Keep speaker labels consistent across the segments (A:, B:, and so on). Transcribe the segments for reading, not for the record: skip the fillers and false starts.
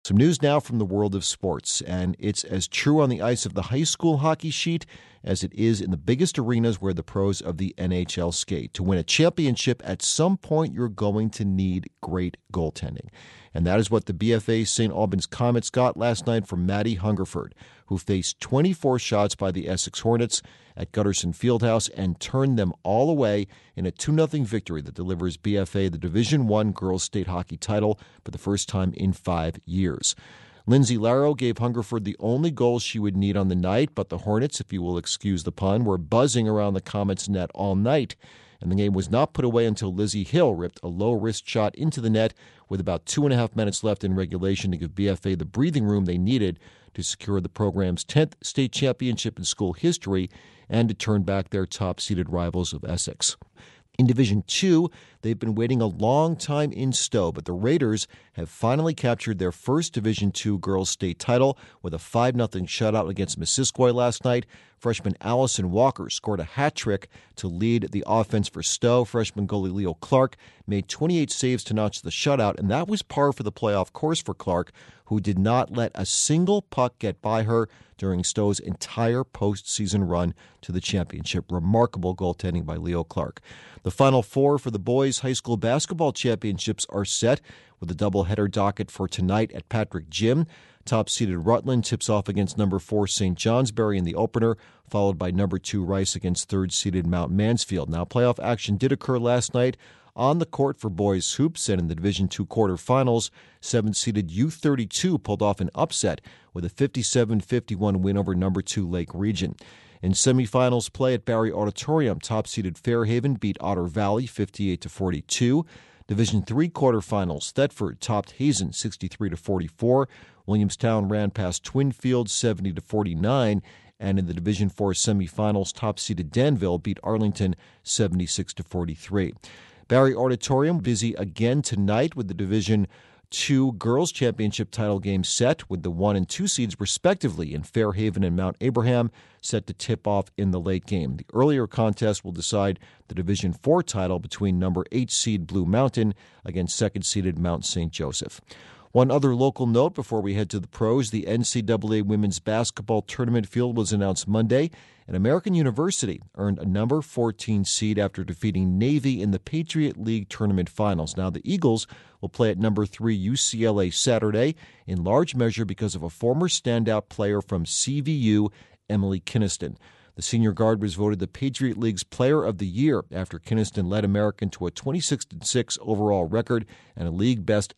A: Some news now from the world of sports, and it's as true on the ice of the high school hockey sheet as it is in the biggest arenas where the pros of the NHL skate. To win a championship, at some point you're going to need great goaltending. And that is what the BFA St. Albans Comets got last night from Maddie Hungerford, who faced 24 shots by the Essex Hornets at Gutterson Fieldhouse and turned them all away in a 2-0 victory that delivers BFA the Division I girls state hockey title for the first time in 5 years. Lindsay Laro gave Hungerford the only goal she would need on the night, but the Hornets, if you will excuse the pun, were buzzing around the Comets' net all night. And the game was not put away until Lizzie Hill ripped a low-wrist shot into the net with about 2.5 minutes left in regulation to give BFA the breathing room they needed to secure the program's 10th state championship in school history and to turn back their top-seeded rivals of Essex. In Division II, they've been waiting a long time in Stowe, but the Raiders have finally captured their first Division II girls state title with a 5-0 shutout against Missisquoi last night. Freshman Allison Walker scored a hat trick to lead the offense for Stowe. Freshman goalie Leo Clark made 28 saves to notch the shutout, and that was par for the playoff course for Clark, who did not let a single puck get by her during Stowe's entire postseason run to the championship. Remarkable goaltending by Leo Clark. The Final Four for the boys' high school basketball championships are set with a doubleheader docket for tonight at Patrick Gym. Top-seeded Rutland tips off against number 4 St. Johnsbury in the opener, followed by number 2 Rice against third-seeded Mount Mansfield. Now, playoff action did occur last night on the court for boys hoops, and in the Division II quarterfinals, 7th-seeded U32 pulled off an upset with a 57-51 win over number 2 Lake Region. In semifinals play at Barry Auditorium, top-seeded Fairhaven beat Otter Valley 58-42. Division III quarterfinals, Thetford topped Hazen 63-44. Williamstown ran past Twinfield 70-49. And in the Division IV semifinals, top-seeded Danville beat Arlington 76-43. Barry Auditorium busy again tonight with the Division II girls championship title game set with the 1 and 2 seeds respectively in Fairhaven and Mount Abraham set to tip off in the late game. The earlier contest will decide the Division IV title between number 8 seed Blue Mountain against second-seeded Mount St. Joseph. One other local note before we head to the pros, the NCAA women's basketball tournament field was announced Monday, and American University earned a number 14 seed after defeating Navy in the Patriot League tournament finals. Now, the Eagles will play at number 3 UCLA Saturday, in large measure because of a former standout player from CVU, Emily Kinniston. The senior guard was voted the Patriot League's Player of the Year after Kinniston led American to a 26-6 overall record and a league-best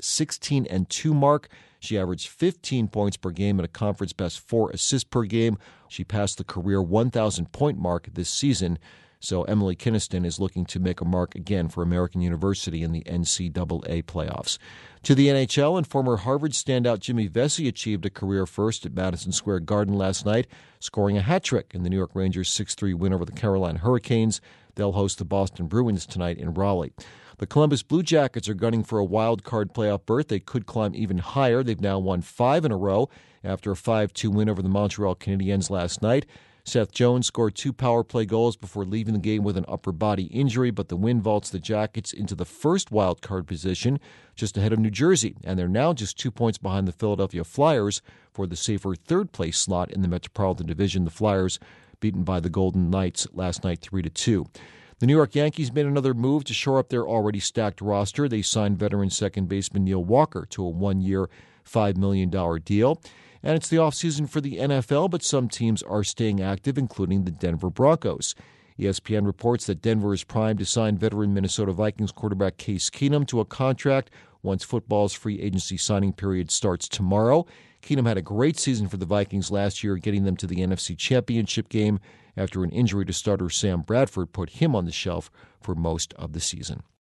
A: 16-2 mark. She averaged 15 points per game and a conference-best 4 assists per game. She passed the career 1,000-point mark this season. So Emily Kinniston is looking to make a mark again for American University in the NCAA playoffs. To the NHL, and former Harvard standout Jimmy Vesey achieved a career first at Madison Square Garden last night, scoring a hat trick in the New York Rangers' 6-3 win over the Carolina Hurricanes. They'll host the Boston Bruins tonight in Raleigh. The Columbus Blue Jackets are gunning for a wild card playoff berth. They could climb even higher. They've now won 5 in a row after a 5-2 win over the Montreal Canadiens last night. Seth Jones scored 2 power play goals before leaving the game with an upper body injury, but the win vaults the Jackets into the first wild card position just ahead of New Jersey, and they're now just 2 points behind the Philadelphia Flyers for the safer third-place slot in the Metropolitan Division. The Flyers beaten by the Golden Knights last night 3-2. The New York Yankees made another move to shore up their already stacked roster. They signed veteran second baseman Neil Walker to a 1-year, $5 million deal. And it's the offseason for the NFL, but some teams are staying active, including the Denver Broncos. ESPN reports that Denver is primed to sign veteran Minnesota Vikings quarterback Case Keenum to a contract once football's free agency signing period starts tomorrow. Keenum had a great season for the Vikings last year, getting them to the NFC Championship game after an injury to starter Sam Bradford put him on the shelf for most of the season.